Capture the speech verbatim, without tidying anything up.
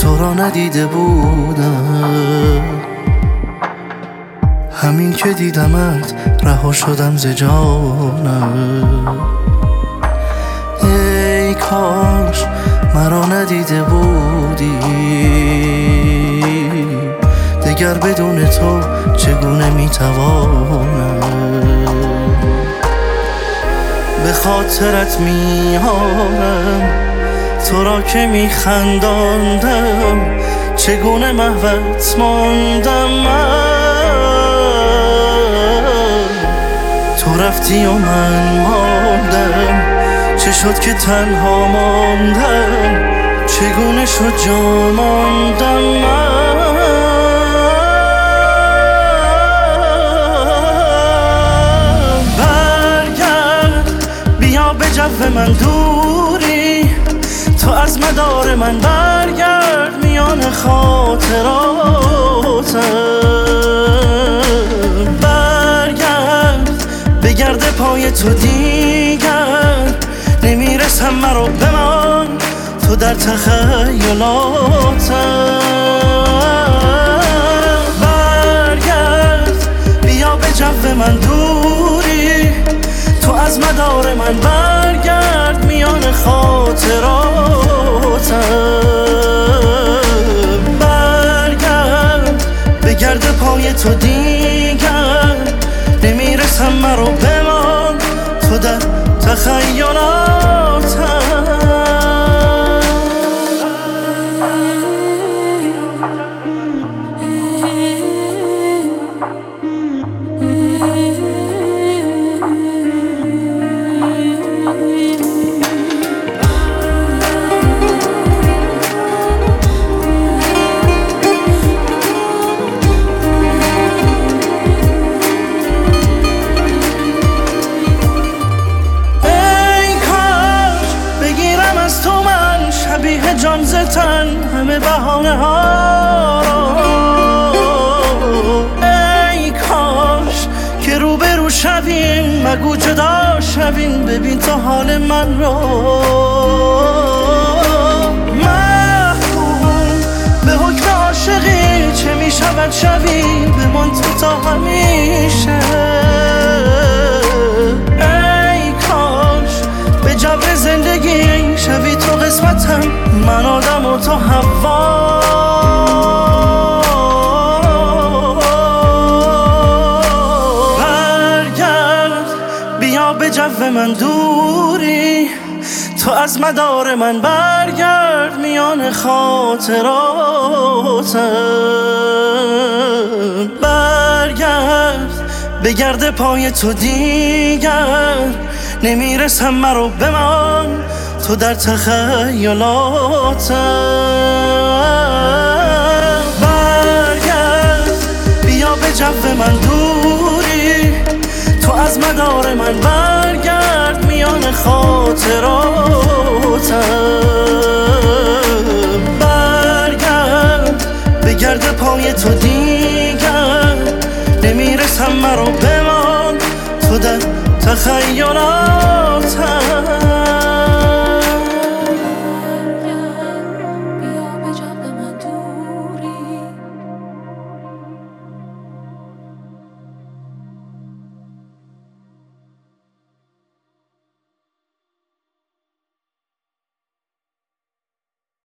تو را ندیده بودم. همین که دیدمت رها شدم ز جانم. ای کاش مرا ندیده بودی، دگر بدون تو چگونه میتوانم. به خاطرت میارم تو را که میخنداندم، چگونه محوت ماندم من. تو رفتی و من ماندم، چه شد که تنها ماندم، چگونه شد جا ماندم من. برگرد بیا به جو من دوری، تو از مدار من برگرد میان خاطراتم. برگرد بگرد پای تو دیگر نمیرسم، مرا بمان تو در تخیلاتم. برگرد بیا به جو من دوری، تو از مدار من برگرد میان خاطراتم. برگرد بگرد پای تو دیگر نمیرسم، مرا بمان تو در تخیلاتم. شبیه جان ز تن همه بهانه ها را. ای کاش که رو به رو شویم، مگو جدا شویم، ببین تا حال من را. محکوم به حکم عاشقی، چه می شود شوی بمان تو تا همیشه. ای کاش به جبر زندگی شوی تو قسمتم، من آدم و تو حوا. برگرد بیا به جو من دوری، تو از مدار من برگرد میان خاطراتم. برگرد بگرد پای تو دیگر نمیرسم، مرا بمان تو در تخیلاتم. برگرد بیا به جو من دوری، تو از مدار من برگرد میان خاطراتم. برگرد بگرد پای تو دیگر نمیرسم، مرا بمان تو در تخیلاتم.